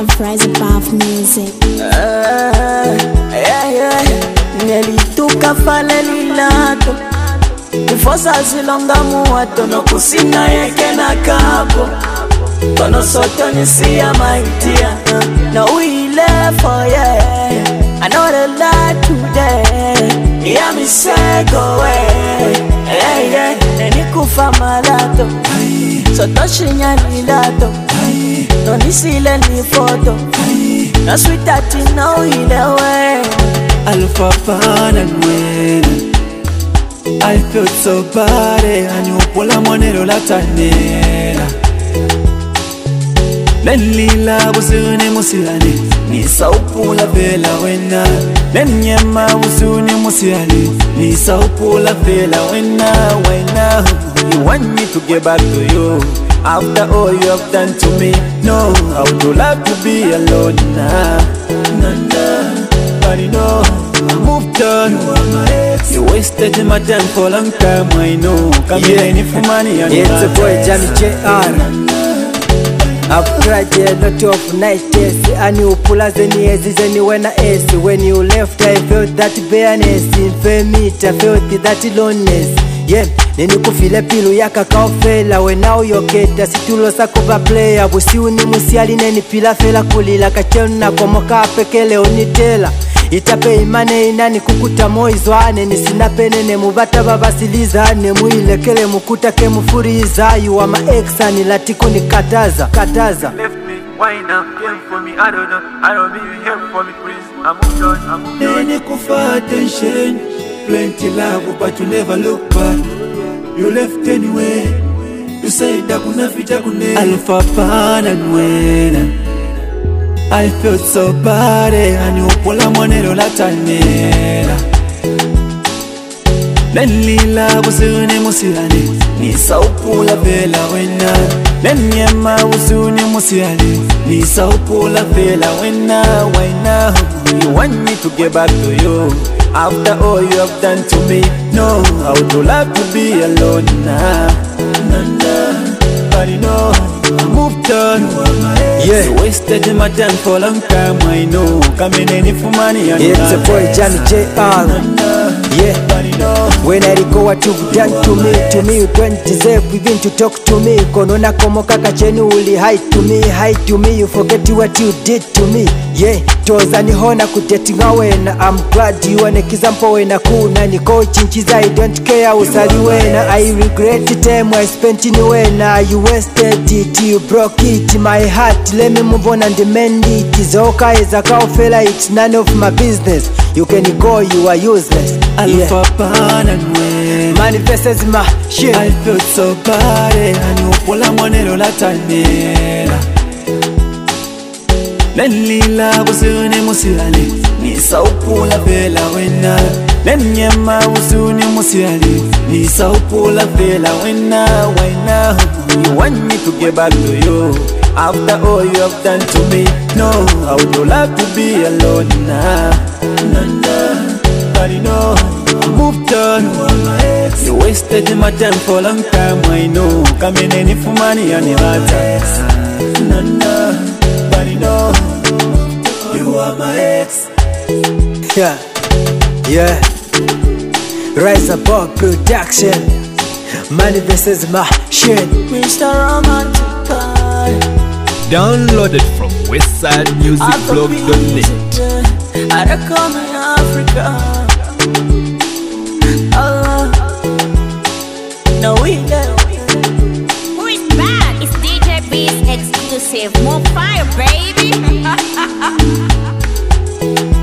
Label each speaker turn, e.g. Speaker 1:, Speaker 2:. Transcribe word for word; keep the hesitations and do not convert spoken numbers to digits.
Speaker 1: love rise above music.
Speaker 2: Ah, yeah, yeah. Nelituka fale lilato Nifosa zilonga muwato Nokusina yeke na kapo Kono soto nisia maitia No we left for yeah I know the light today Yeah me say go away Yeah yeah Neni kufa malato Soto shinya lilato No nisile ni foto No sweet ati no ile way
Speaker 3: Alpha Pana Nwena I felt so bad and you pull a monero la tanera Nenlila usuni musiali Nisa upula vela wena Nenyema usuni musiali Nisa upula vela wena wena You want me to get back to you After all you have done to me No, I would love to be alone now Nah, nah But you know, I moved on. You are my ex. You wasted my time for a long time, I know. Come yeah. in for money and
Speaker 4: yeah, it's a boy, Johnny J R. I've cried a lot of nights. And you pull us any as any when I asked. When you left, I felt that bareness. In Femit, I felt that loneliness. Yeah, nini kufile pilu yaka kaofela we now yoketa situlo sakuba player busi uni musiali neni pila fela kulila kachenu na komoka pekele unitela itape imane inani kukuta moizwane nisinapene ne mubata babasiliza ne muilekele mukuta ke mufuriza you are my ex ani latiko nikataza kataza
Speaker 3: left me why now came for me I don't know I don't mean help for me please I'm moved on I'm moved on nini kufa attention plenty love but you never look back you left anyway you said that kuna fita kune Alpha Pana Nwena I felt so bad and you pull a monero la tanera Nenlila usuni musiali Nisa upula vela wena Nenyema usuni musiali Nisa upula vela wena wena You want me to get back to you After all you have done to me No, I would love to be alone now Nah, nah But you know, I moved on.
Speaker 4: Yeah.
Speaker 3: You wasted my time for a long time, I know. Coming in for money and
Speaker 4: yeah, it's a boy, Johnny J R. Yeah,
Speaker 3: but you know,
Speaker 4: when I recall what you've done to me, to me you don't deserve even to talk to me. Konona komoka kacheni uli hide to me, hide to me. You forget what you did to me. Yeah, toza ni hona kutetinga wena. I'm glad you wane kizampo wena kuna niko chinchiza. I don't care usali wena. I regret the time I spent in wena. You wasted it, you broke it, my heart. Let me move on and mend it. Zoka is a cow fella, it's none of my business. You can go, you are useless.
Speaker 3: Alpha Pana Nwena
Speaker 4: Manifests my shit.
Speaker 3: I felt so bad and you pull a monero la tanera Nenlila usuni musiali Nisa upula vela wena Nenyema usuni musiali Nisa upula vela wena wena You want me to get back to you After all you have done to me No, I would love to be alone now Nah, nah But you know, I moved on. You wasted my time for a long time, I know. Coming in for money and it Nah, nah. But you know, you are my ex.
Speaker 4: Yeah, yeah. Rise Above Production. Manifests my shit.
Speaker 2: Mister Romantic Boy.
Speaker 5: Downloaded from westside music blog dot net.
Speaker 2: I come in Africa. Oh, no we there.
Speaker 6: Who is back? It's D J B's exclusive. More fire, baby.